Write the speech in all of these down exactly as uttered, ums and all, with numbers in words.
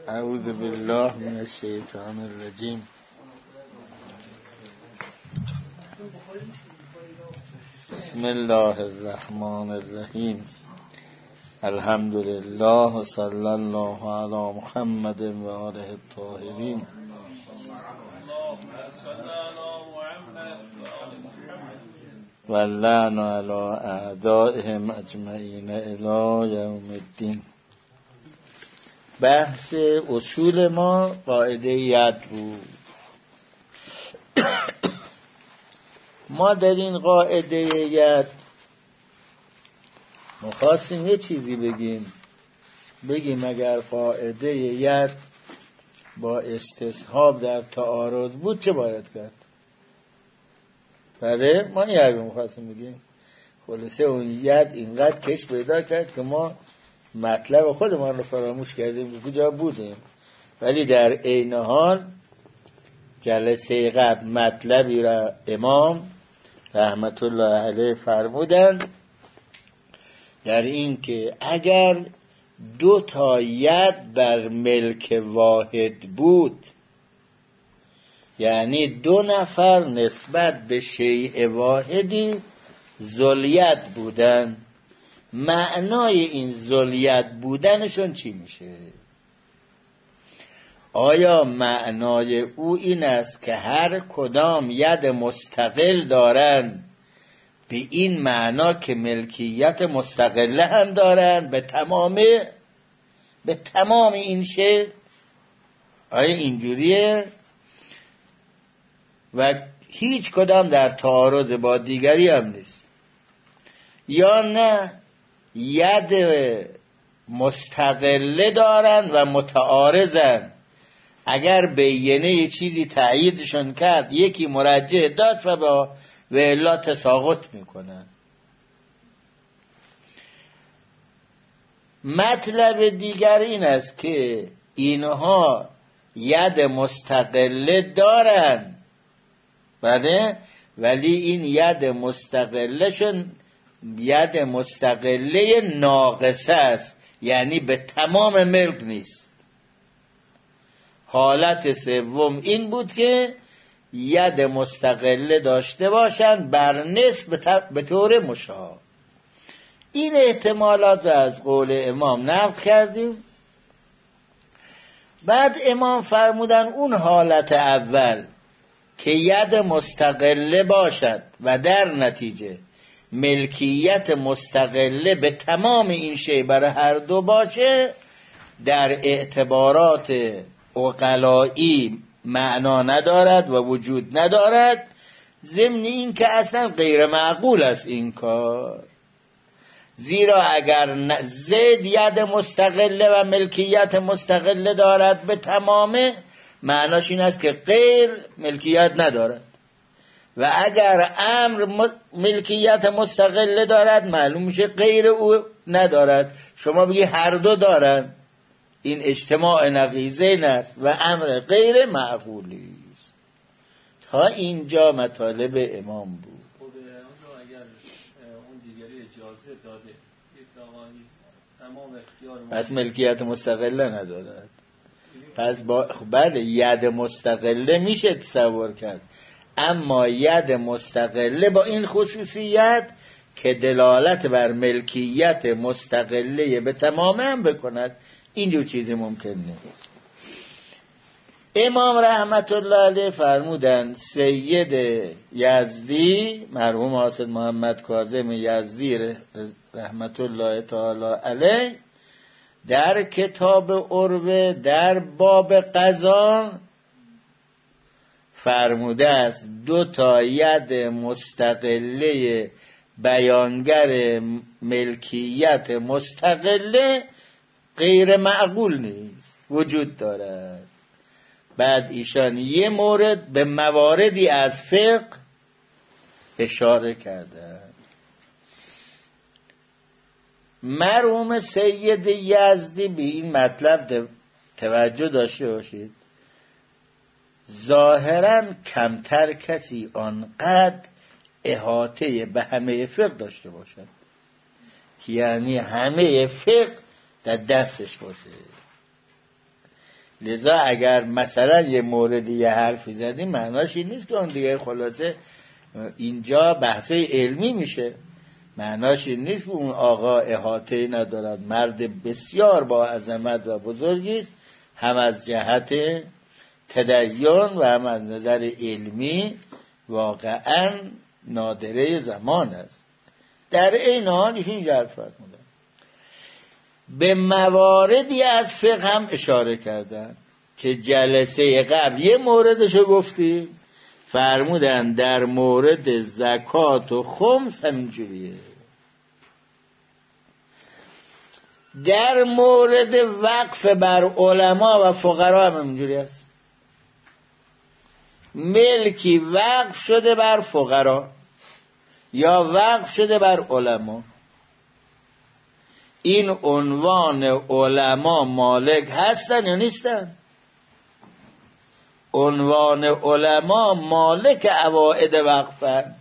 اعوذ بالله من الشیطان الرجیم. بسم الله الرحمن الرحیم. الحمد لله و صلی الله علی محمد و آله الطاهرین. و اللعن علی اعدائهم اجمعین الی یوم الدین. بحث اصول ما قاعده ید بود. ما در این قاعده ید مخواستیم یه چیزی بگیم بگیم اگر قاعده ید با استصحاب در تعارض بود چه باید کرد؟ بله ما این حرفی مخواستیم بگیم. خلاصه اون ید اینقدر کش پیدا کرد که ما مطلب خودمان رو فراموش کردیم که کجا بودیم، ولی در عین حال جلسه قبل مطلبی را امام رحمت الله علیه فرمودند در این که اگر دو تا ید بر ملک واحد بود، یعنی دو نفر نسبت به شیء واحدی ذوالید بودن، معنای این ذوالید بودنشون چی میشه؟ آیا معنای او این است که هر کدام ید مستقل دارن به این معنا که ملکیت مستقله هم دارن به تمام به تمام این شی؟ آیا اینجوریه؟ و هیچ کدام در تعارض با دیگری هم نیست. یا نه ید مستقله دارن و متعارضن، اگر بیینه یه چیزی تأییدشون کرد یکی مرجح داشت و با و الا تساقط میکنن. مطلب دیگر این است که اینها ید مستقله دارن، بله، ولی این ید مستقلهشون ید مستقله ناقصه است، یعنی به تمام ملک نیست. حالت سوم این بود که ید مستقله داشته باشن بر نسب به طور مشابه. این احتمالات را از قول امام نقل کردیم. بعد امام فرمودن اون حالت اول که ید مستقله باشد و در نتیجه ملکیت مستقله به تمام این شی برای هر دو باشه، در اعتبارات عقلایی معنا ندارد و وجود ندارد، ضمن این که اصلا غیر معقول است این کار. زیرا اگر زید ید مستقله و ملکیت مستقله دارد به تمامه، معناش این است که غیر ملکیت ندارد، و اگر امر ملکیت مستقله دارد معلوم میشه غیر او ندارد. شما بگی هر دو دارن، این اجتماع نقیضین است و امر غیر معقولی است. تا اینجا مطالب امام بود. خب اگر اون دیگری اجازه داده تمام اختیار پس ملکیت مستقله ندارد. پس با بله ید مستقله میشه تصور کرد، اما ید مستقله با این خصوصیت که دلالت بر ملکیت مستقله به تمام هم بکند، اینجور چیزی ممکن نیست. امام رحمت الله علیه فرمودن سید یزدی مرحوم حاسد محمد کاظم یزدی رحمت الله تعالی علیه در کتاب عروه در باب قضا فرموده است دو تا ید مستقله بیانگر ملکیت مستقله غیر معقول نیست، وجود دارد. بعد ایشان یه مورد به مواردی از فقه اشاره کردند. مرحوم سید یزدی به این مطلب توجه داشته باشید، ظاهراً کمتر کسی آنقدر احاطه به همه فقه داشته باشد که یعنی همه فقه در دستش باشه. لذا اگر مثلا یه موردی یه حرفی زدیم معناش این نیست که اون دیگه خلاصه اینجا بحثه علمی میشه، معناش این نیست که اون آقا احاطه ندارد، مرد بسیار با عظمت و بزرگی است، هم از جهت تدین و هم از نظر علمی واقعا نادره زمان است. در این حال ایشون اینجا حرف فرمودن. به مواردی از فقه هم اشاره کردن که جلسه قبل یه موردشو گفتیم، فرمودن در مورد زکات و خمس همینجوریه. در مورد وقف بر علما و فقرا هم همینجوری است. ملکی وقف شده بر فقرا یا وقف شده بر علما، این عنوان علما مالک هستن یا نیستن؟ عنوان علما مالک عوائد وقفن،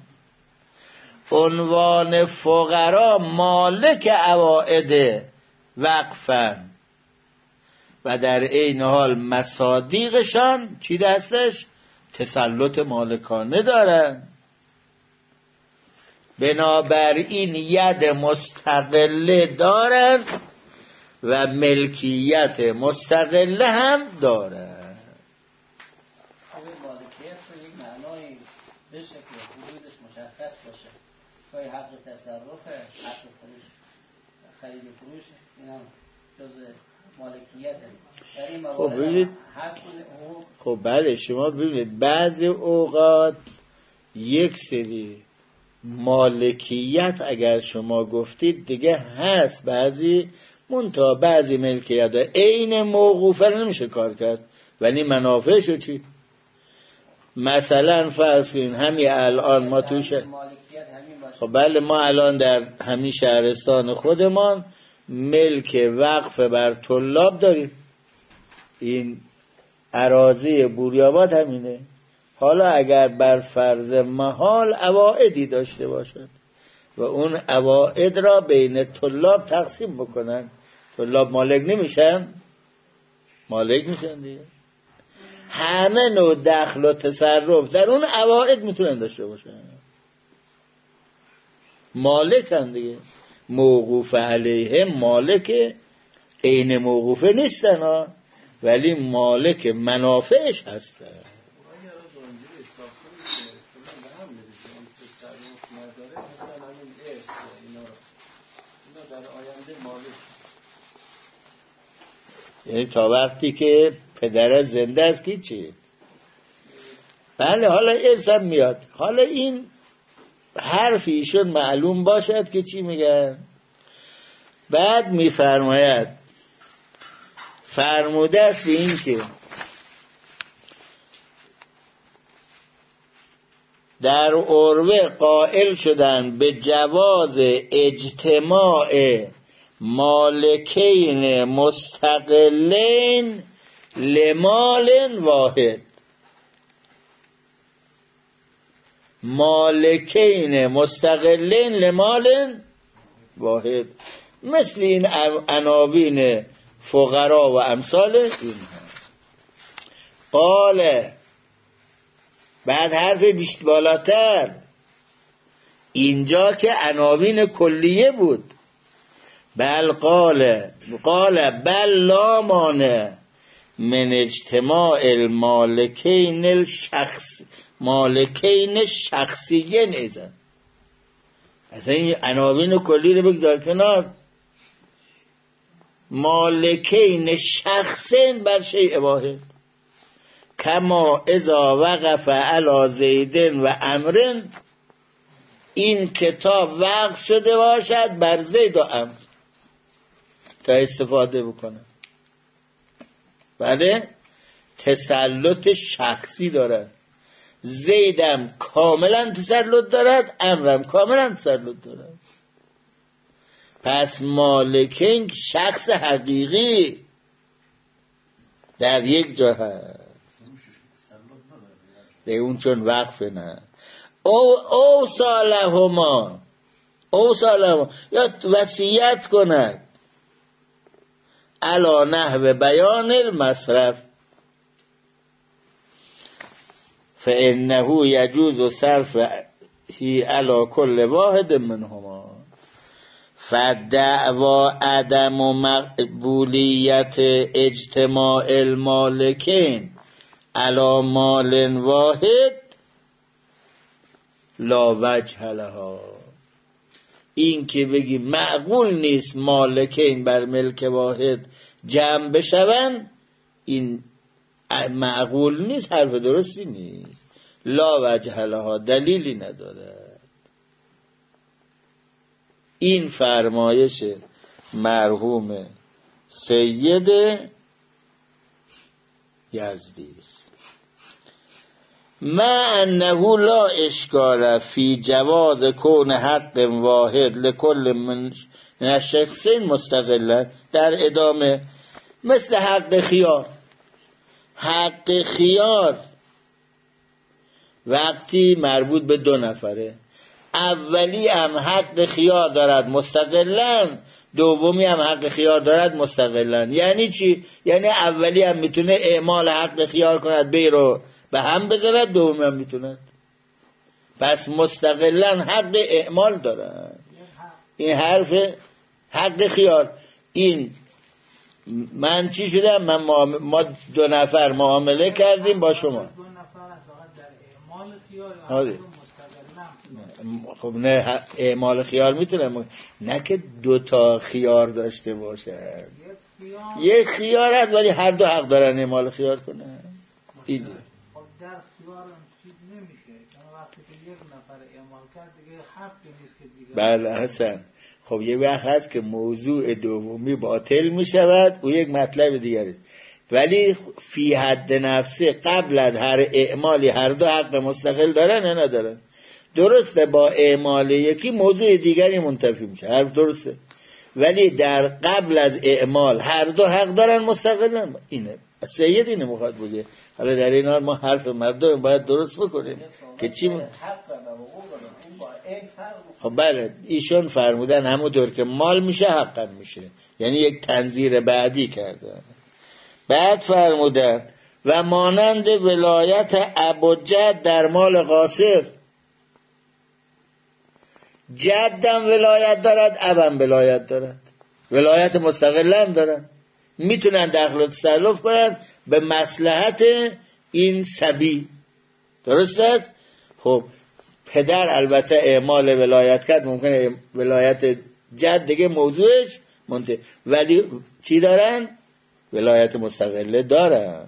عنوان فقرا مالک عوائد وقفن و در این حال مصادیقشان چی دستش؟ تسلط مالکانه دارن. بنابراین ید مستقله دارن و ملکیت مستقله هم دارن. مالکیت رو یک معنایی بشه که حدودش مشخص باشه، گاهی حق تصرفه، حق فروش، خرید فروش، این هم جزء مالکیته. در این موارد هست حقوق. خب بله، شما ببینید بعضی اوقات یک سری مالکیت اگر شما گفتید دیگه هست، بعضی منتها بعضی ملکیت عین موقوفه نمیشه کار کرد، ولی منافعشو چی؟ مثلا فرض کنین همین الان ما توش، خب بله ما الان در همین شهرستان خودمان ملک وقف بر طلاب داریم، این اراضی بوریاباد همینه. حالا اگر بر فرض محال عوائدی داشته باشد و اون عوائد را بین طلاب تقسیم بکنن، طلاب مالک نمیشن؟ مالک میشن دیگه. همه نوع دخل و تصرف در اون عوائد میتونن داشته باشن، مالکن دیگه. موقوف علیه مالک عین موقوفه نیستن ها، ولی مالک منافعش هستن. یعنی تا وقتی که پدر زنده است که چی؟ بله حالا ارث هم میاد. حالا این حرف ایشون معلوم باشد که چی میگن. بعد میفرماید فرموده است به این که در عروه قائل شدن به جواز اجتماع مالکین مستقلین لمال واحد. مالکین مستقلین لمال واحد، مثل این عناوین فقرا و امثال این. قال بعد حرف بیشت بالاتر، اینجا که عناوین کلیه بود. بل قال قال بل لا مانع من اجتماع المالکین الشخص مالکین شخصیین ایزن. اصلا این عناوین کلی رو بگذار کنار. مالکین شخصین بر شیء واحد، کما اذا وقف علی زیدن و امرن، این کتاب وقف شده باشد بر زید و امر تا استفاده بکنه. بله تسلط شخصی دارد، زیدم کاملا تسلط دارد، امرم کاملا تسلط دارد. پس مالکین شخص حقیقی در یک جا هست، ده اون چون وقف نه. او او صالحما او صالحما یا وصیت کند علا نحو بیان المصرف، فانه یجوز صرف هی علی کل واحد منهما. فدعوا عدم مقبولیت اجتماع المالکین علی مال واحد لا وجه لها. این که بگی معقول نیست مالکین بر ملک واحد جمع بشون، این معقول نیست، حرف درستی نیست. لا وجه لها، دلیلی ندارد. این فرمایش مرحوم سید یزدی است. ما انه لا اشکال فی جواز کون حق واحد لکل من الشخصین مستقلا. در ادامه مثل حق خیار، حق خیار وقتی مربوط به دو نفره، اولی هم حق خیار دارد مستقلا، دومی هم حق خیار دارد مستقلا. یعنی چی؟ یعنی اولی هم میتونه اعمال حق خیار کند بی رو به هم بذارد، دومی هم میتونه. پس مستقلا حق اعمال دارد. این حرف حق خیار. این من چی شدم؟ من ما دو نفر معامله کردیم با شما. دو نفر در اعمال خیار یا خب نه اعمال خیار میتونم، نه که دو تا خیار داشته باشه. یک خیار هست ولی هر دو حق دارن اعمال خیار کنن. این خب در خیار هم چیز نمیشه، چون وقتی که یک نفر اعمال کرد دیگه حقی نیست که دیگه. بله حسن. خب یه وقت هست که موضوع دومی باطل میشود، او یک مطلب دیگری است. ولی فی حد نفسه قبل از هر اعمالی هر دو حق مستقل دارن یا ندارن؟ درسته با اعمال یکی موضوع دیگری منتفی میشه، حرف درسته، ولی در قبل از اعمال هر دو حق دارن مستقلا. اینه سید اینه مخاطب بوده. حالا در این حال ما حرف مردم باید درست بکنیم که چی م... خب بله ایشون فرمودن همونطور که مال میشه حقا میشه، یعنی یک تنظیر بعدی کردن. بعد فرمودن و مانند ولایت ابوجد در مال قاصر، جدم ولایت دارد، ابم ولایت دارد، ولایت مستقل هم دارن، میتونن دخل و تصرف کنن به مصلحت این سبی. درست است؟ خب پدر البته اعمال ولایت کرد، ممکنه ولایت جد دیگه موضوعش منتهی، ولی چی دارن؟ ولایت مستقله دارن.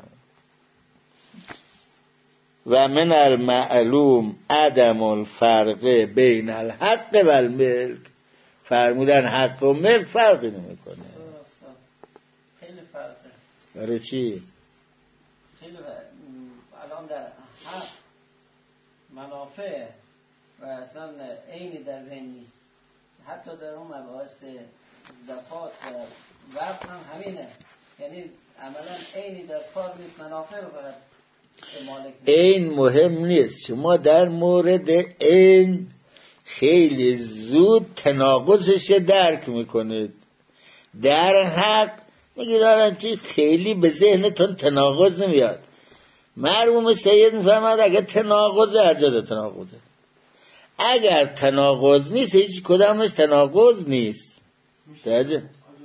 و من المعلوم عدم الفرق بین الحق و الملک. فرمودن حق و ملک فرقی نمی کنه. خیلی فرقه. برای چی؟ خیلی الان در حق منافع و اصلا عینی در بین نیست. حتی در اون مباحث زکات و وقت هم همینه، یعنی عملا عینی در کار نیست، منافع رو فقط این مهم نیست. شما در مورد این خیلی زود تناقضش درک میکنید. در حق میگه دارن چیز خیلی به ذهنتون تناقض نمیاد. مرحوم سید میفرماد اگر تناقض هر جا تناقضه، اگر تناقض نیست هیچ کدامش تناقض نیست. درجه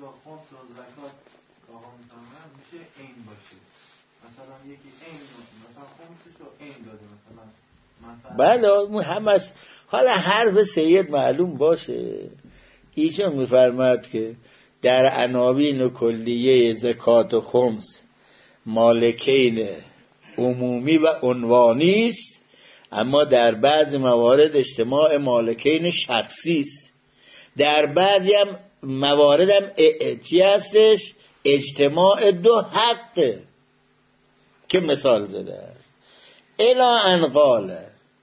بله هم از حالا حرف سید معلوم باشه. ایشون میفرماد که در عناوین و کلیه زکات و خمس مالکین عمومی و عنوانی است، اما در بعضی موارد اجتماع مالکین شخصی است، در بعضی هم موارد هم چی هستش؟ اجتماع دو حقه که مثال زده است. الا ان قاله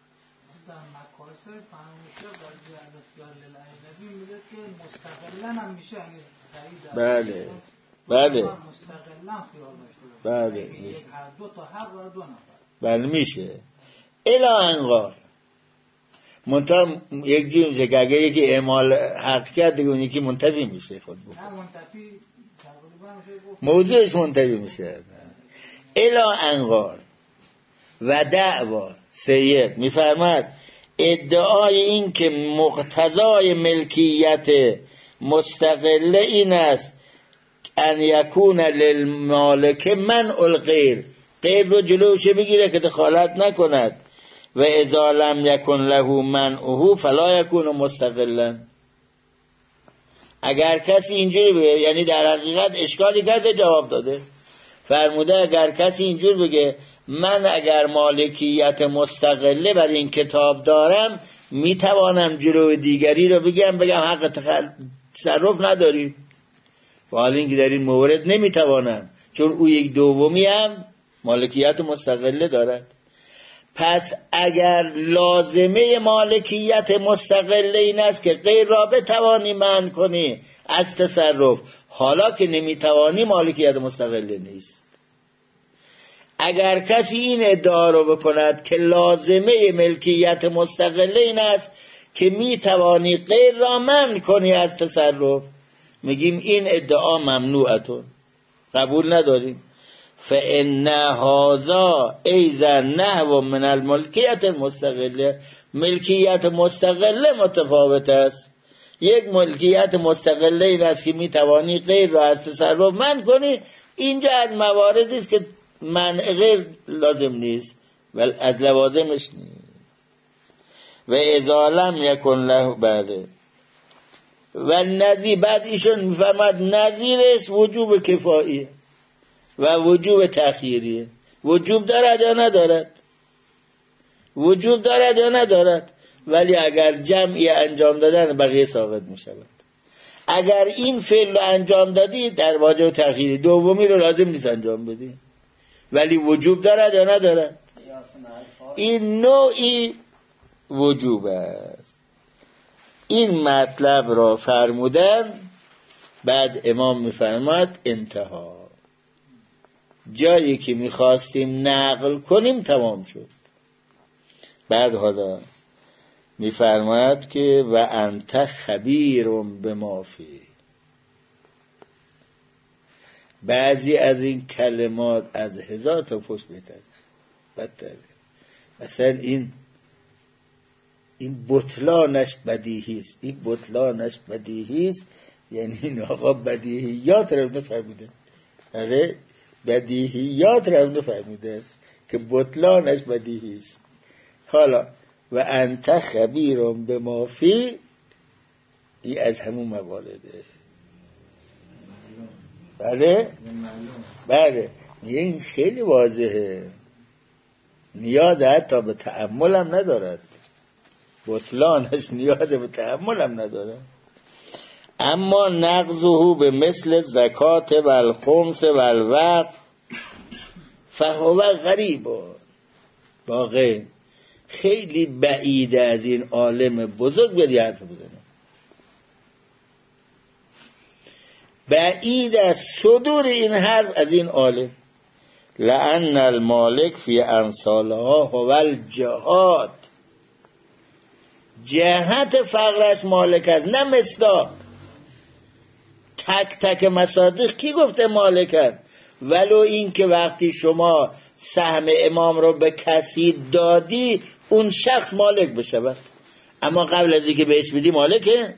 بله بله بله بله میشه الا انقال منتها یک جور میشه که اگر یکی اعمال حق کرد دیگه اون یکی منتفی میشه، خود بود موضوعش منتفی میشه. الا انقال و دعوا سید میفرماد ادعای این که مقتضای ملکیت مستقله این است ان یکون للمالک منع الغیر، غیر رو جلوشه بگیره که دخالت نکند، و اذا لم یکن له منعه فلا یکون مستقلا. اگر کسی اینجوری بگه، یعنی در حقیقت اشکالی کرده جواب داده، فرموده اگر کسی اینجور بگه من اگر مالکیت مستقله بر این کتاب دارم میتوانم جلوی دیگری رو بگم بگم حق تصرف نداری، و حال اینکه در این مورد نمیتوانم چون او یک دومی هم مالکیت مستقله دارد. پس اگر لازمه مالکیت مستقله این است که غیر را بتوانی منع کنی از تصرف، حالا که نمیتوانی مالکیت مستقله نیست. اگر کسی این ادعا رو بکند که لازمه ملکیت مستقله این است که میتوانی غیر را منع کنی از تصرف، میگیم این ادعا ممنوعتون، قبول نداریم. فإن هذا ایضا نحو من الملکیت المستقله، ملکیت مستقله متفاوت است. یک ملکیت مستقله این است که میتوانی غیر را از تصرف منع کنی، اینجا از مواردی است که منع غیر لازم نیست ولی از لوازمش نیست. و اذا لم یکن له بعده و نظیر، بعد ایشون میفرماد نظیرش وجوب کفایی و وجوب تأخیریه. وجوب دارد یا ندارد؟ وجوب دارد یا ندارد؟ ولی اگر جمعی انجام دادن بقیه ثابت می شود. اگر این فعل رو انجام دادی در واجب تأخیری، دومی رو لازم نیست انجام بدی، ولی وجوب دارد یا ندارد؟ این نوعی وجوب است. این مطلب را فرمودن، بعد امام میفرماد انتها، جایی که میخواستیم نقل کنیم تمام شد. بعد حالا میفرماد که و انت خبیر بما فی. بعضی از این کلمات از هزار تا پشت بهتر بدتره. مثلا این این بطلانش بدیهی است، این بطلانش بدیهی است، یعنی این آقا بدیهیات رو نفهمیده. آره بدیهیات رو نفهمیده است که بطلانش بدیهی است. حالا و انت خبیرم به ما فی، این از همون موارده. بله بله این خیلی واضحه، نیاز حتی به تأمل هم ندارد، بطلانش نیاز به تأمل هم ندارد. اما نقضه به مثل زکات و الخمس و الوقف فهو غریب. واقع خیلی بعیده از این عالم بزرگ بدی حرف بزنه، بعید از صدور این حرف از این عالم. لأن المالک فی امثالها هو الجهاد، جهت فقرش مالک است نه مصداق. تک تک مصادیق کی گفته مالکن؟ ولو این که وقتی شما سهم امام رو به کسی دادی اون شخص مالک بشود، اما قبل از اینکه بهش بدی مالکه؟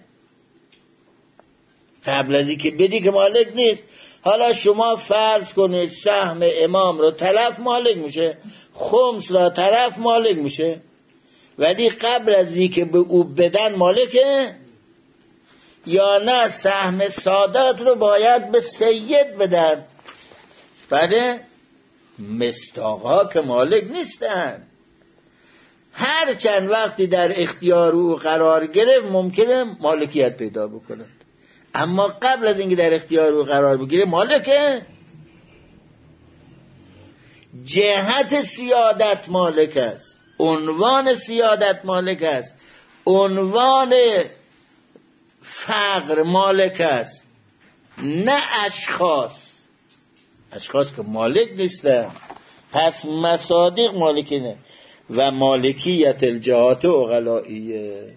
قبل از اینکه بدی که مالک نیست. حالا شما فرض کنید سهم امام رو طرف مالک میشه، خمس را طرف مالک میشه، ولی قبل از اینکه به او بدن مالکه یا نه سهم سادات رو باید به سید بدن؟ بله مصداقها که مالک نیستن، هر چند وقتی در اختیار او قرار گرفت ممکنه مالکیت پیدا بکنند، اما قبل از اینکه در اختیار او قرار بگیره مالکه. جهت سیادت مالک است، عنوان سیادت مالک است، عنوان فقر مالک است، نه اشخاص. اشخاص که مالک نیستن. پس مصادیق مالکی نه. و مالکیت الجهات عقلائیه،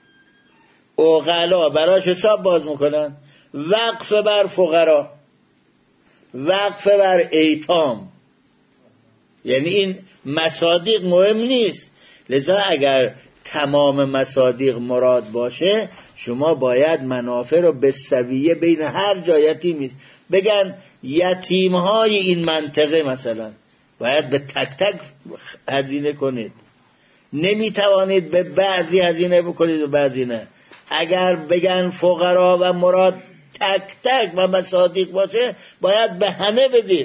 عقلا براش حساب باز میکنن. وقف بر فقرا، وقف بر ایتام، یعنی این مصادیق مهم نیست. لذا اگر تمام مصادیق مراد باشه شما باید منافع رو به سویه بین هر جای یتیمی بگن یتیم های این منطقه مثلا باید به تک تک هزینه کنید، نمیتوانید به بعضی هزینه بکنید و بعضی نه. اگر بگن فقرا و مراد تک تک و مصادیق باشه باید به همه بدید،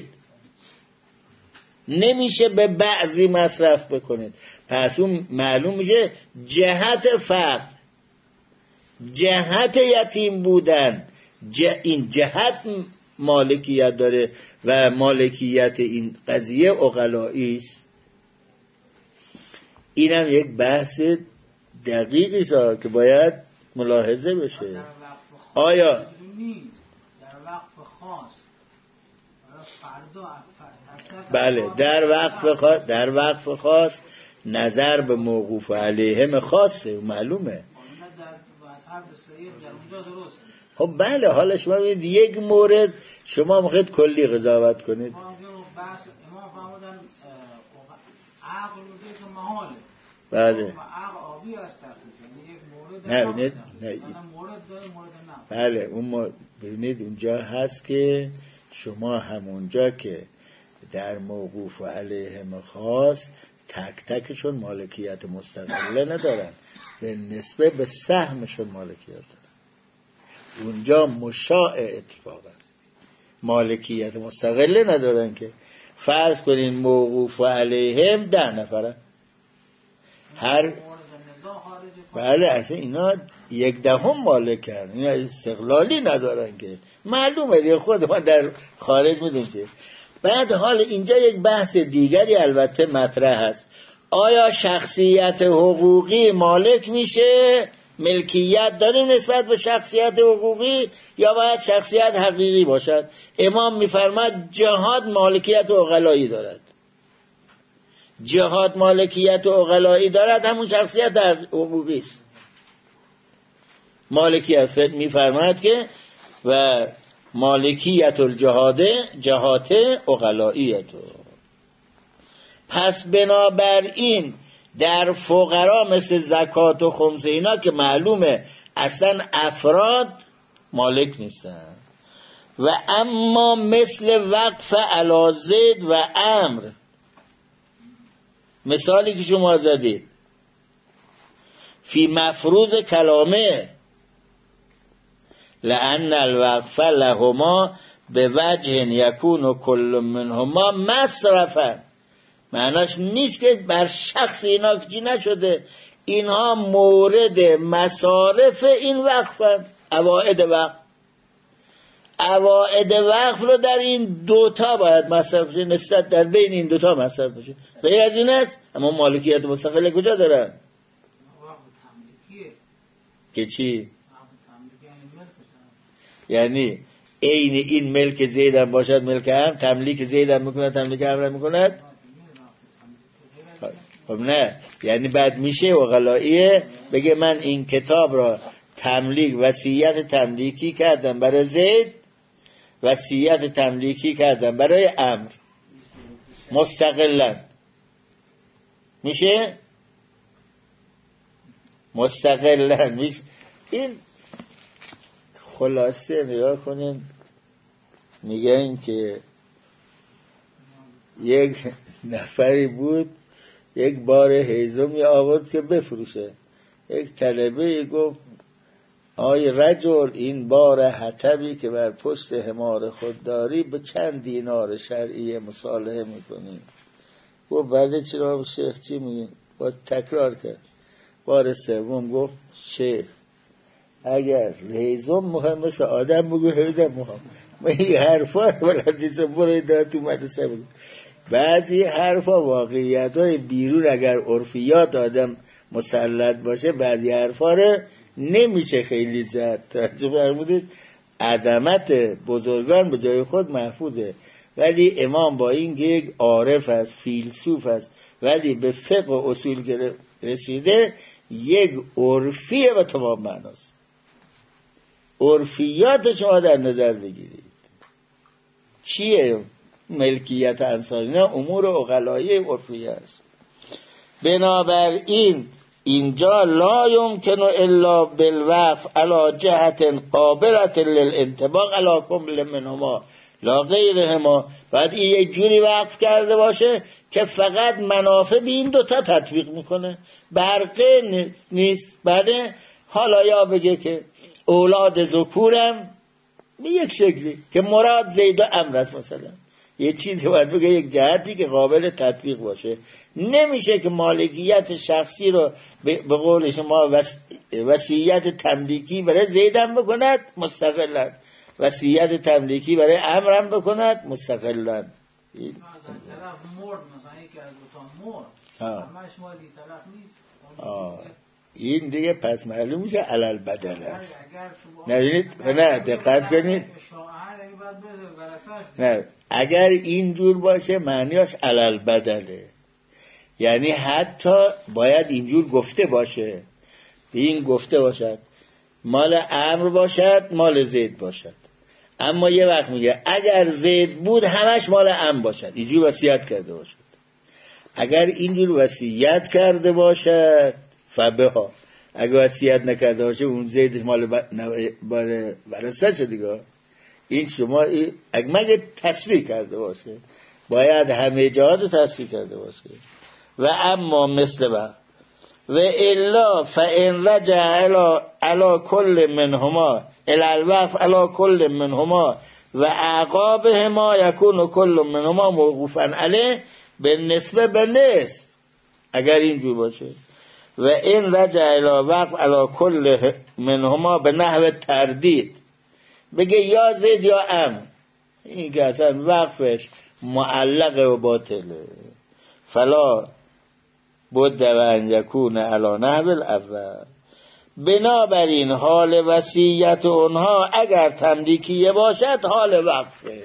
نمیشه به بعضی مصرف بکنید. پس اون معلوم میشه جهت فقر، جهت یتیم بودن، جه این جهت مالکیت داره و مالکیت این قضیه عقلایی است. اینم یک بحث دقیقی است که باید ملاحظه بشه. آیا در وقف خاص بله در وقف خاص در وقف خاص نظر به موقوف علیهم خاصه، معلومه. خب بله، حالا شما ببینید یک مورد شما میخواید کلی قضاوت کنید. امام فرمودن عقل میگه که محاله. بله. عقل آبی است تقریبا. نه ببینید نه مورد داره مورد نه. بله اون مورد ببینید اونجا هست که شما همونجا که در موقوف علیهم خاص تک تکشون مالکیت مستقله ندارن، به نسبه به سهمشون مالکیت دارن. اونجا مشاع اتفاقا مالکیت مستقله ندارن که فرض کنین موقوف علیهم ده نفره هر بله اصلا اینا یک دهم مالکن، اینا استقلالی ندارن که معلومه دیگه، خود ما در خارج میدونیم چه. بعد حال اینجا یک بحث دیگری البته مطرح هست، آیا شخصیت حقوقی مالک میشه؟ ملکیت داریم نسبت به شخصیت حقوقی یا باید شخصیت حقیقی باشد؟ امام میفرماد جهاد مالکیت عقلایی دارد، جهاد مالکیت عقلایی دارد همون شخصیت حقوقی است. مالکیت میفرماد که و مالکیت الجهاده جهات عقلاییت. پس بنابراین در فقرا مثل زکات و خمسه اینا که معلومه اصلا افراد مالک نیستن، و اما مثل وقف علی زید و امر، مثالی که شما زدید فی مفروض کلامه لأن الوقف لهما به وجه یکون کل منهما مصرفا، معناش نیست که بر شخص اینا چی نشده، اینها مورد مصارف این وقفن. عواید وقف عواید وقف رو در این دوتا باید مصرف بشه، نسبت در بین این دوتا مصرف بشه، غیر از این است. اما مالکیت مستقل کجا دارن؟ که چی؟ یعنی عین این ملک زید هم باشد ملک هم، تملیک زید هم میکند تملیک هم هم میکند. خب نه، یعنی بعد میشه عقلاییه بگه من این کتاب را تملیک وصیت تملیکی کردم برای زید، وصیت تملیکی کردم برای امر، مستقلا میشه مستقلا میشه. این خلاصه نگاه کنین، میگن که یک نفری بود یک بار هیزمی آورد که بفروشه. یک طلبه گفت آی رجل این بار حطبی که بر پشت حمار خود داری به چند دینار شرعی مصالحه میکنی؟ گفت بله چرا شیخ چی میگین؟ باز تکرار کرد. بار سوم گفت شیخ اگر هیزم مهم مثل آدم بگو هیزم مهم، من این حرفا بلدیسه برای دار تو مدرسه بگو. بعضی حرفا واقعیت های بیرون اگر عرفیات آدم مسلط باشه بعضی حرفا رو نمیشه خیلی زد. توجه فرمودید؟ عظمت بزرگان به جای خود محفوظه، ولی امام با این یک عارف است، فیلسوف است، ولی به فقه و اصول که رسیده یک عرفیه و تمام معناست. عرفیات شما در نظر بگیرید چیه؟ ملکیت انصاری، نه امور عقلایی عرفی است. بنابراین اینجا لا یمکن الا بالوقف علی جهت قابلة للانطباق علی کل منهما لا غیرهما. بعد این یک جوری وقف کرده باشه که فقط منافع به این دوتا تطبیق میکنه، برقه نیست. بله حالا یا بگه که اولاد ذکورم به یک شکلی که مراد زید و عمرو است، مثلا یه چیزی باید بگه یک جهتی که قابل تطبیق باشه. نمیشه که مالکیت شخصی رو به قول شما وصیت تملیکی برای زیدم بکند مستقلا، وصیت تملیکی برای عمرم بکند مستقلا. این طرف مرد، مثلا یکی از دو تا مرد همش مالی طرف نیست. آه. این دیگه پس معلوم میشه علل بدل است. نبینید؟ نه دقت کنید. نه اگر اینجور باشه معنیش علل بدله، یعنی حتی باید اینجور گفته باشه، این گفته باشد مال عمرو باشد مال زید باشد. اما یه وقت میگه اگر زید بود همش مال عمرو باشد، اینجور وصیت کرده باشد. اگر اینجور وصیت کرده باشد فبها، اگر وصیت نکرده باشه اون زیدش مال بار ورثه شد دیگه. این شما اگه مگه تصریح کرده باشه باید همه جهات تصریح کرده باشه. و اما مثل با و الا فان رجع علی علی کل منهما الی الوقف علی کل منهما و اعقابهما یکون کل منهما موقوفا علیه بالنسبه به نصف. اگر اینجور باشه و این رجع الی وقف علی کل منهما به نحو تردید، بگه یا زید یا عمرو، این که اصلا وقفش معلق و باطله، فلا بد و ان یکون علی نحو الاول. بنابراین حال وصیت اونها اگر تملیکیه باشد حال وقفه،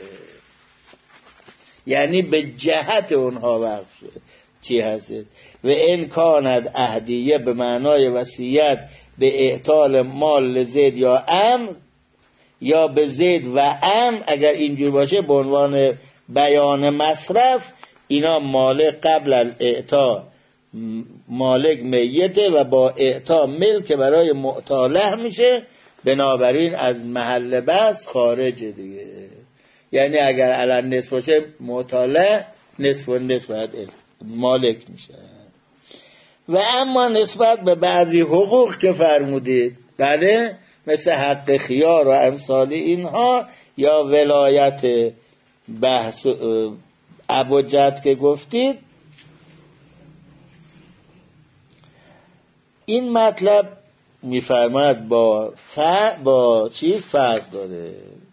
یعنی به جهت اونها وقفه. چی هست؟ و این کاند اهدیه به معنای وصیت به اعطال مال زید یا عمرو، یا به زید و عمرو اگر اینجور باشه به عنوان بیان مصرف، اینا مالک قبل الاعطا مالک میته و با اعطا ملک برای معطاله میشه، بنابراین از محل بحث خارج دیگه. یعنی اگر الان نصف باشه معطاله نصف و نصف باید مالک میشه. و اما نسبت به بعضی حقوق که فرمودید، بله مثل حق خیار و امثال اینها یا ولایت بحث ابوجد که گفتید، این مطلب میفرماد با ف با چیز فرق داره.